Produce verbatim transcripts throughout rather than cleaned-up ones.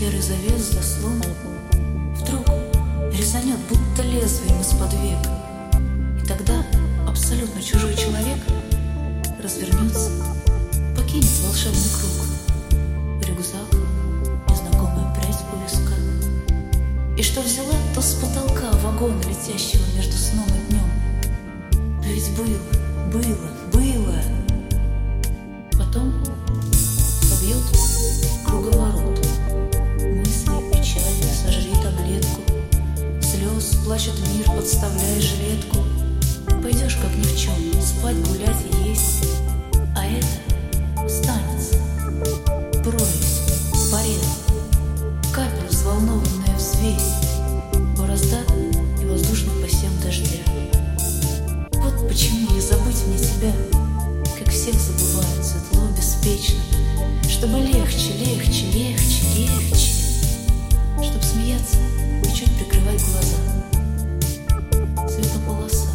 серый завес заслон вдруг резанет, будто лезвием из-под век. И тогда абсолютно чужой человек развернется, покинет волшебный круг. Рюкзак, незнакомая прядь у виска. И что взяла, то с потолка вагона, летящего между сном и днем. Но ведь было, было, было. Потом собьет круговорот. Мысли, печали, сожри таблетку. Слез плачет мир, подставляя жилетку. Пойдешь, как ни в чем, спать, гулять и есть. А это останется. Прорезь, порез, капель, взволнованная взвесь, борозда и воздушный посев дождя. Вот почему не забыть мне тебя, как всех забывают, светло, беспечно, чтобы легче, легче, легче, легче, чтоб смеяться и чуть прикрывать глаза. Светополоса.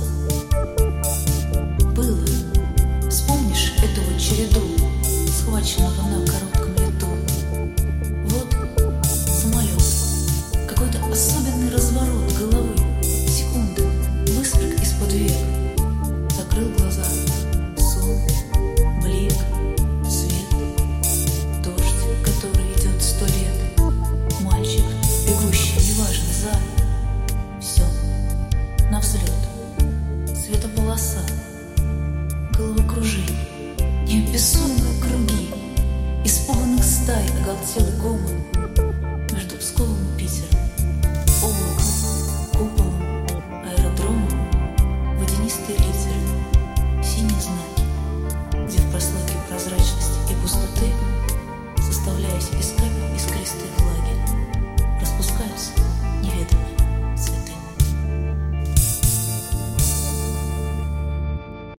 Было. Вспомнишь эту вот череду, схваченного на коротком лету? Вот самолет, какой-то особенный разворот головы, секунда, выстрел из-под век. Закрыл глаза, сон, блик, свет, дождь, который идет сто лет, мальчик, бегущий, неважно, за. Все, навзлет, светополоса, головокружение, неописуемые круги, испуганных стай, оголтелый гомон.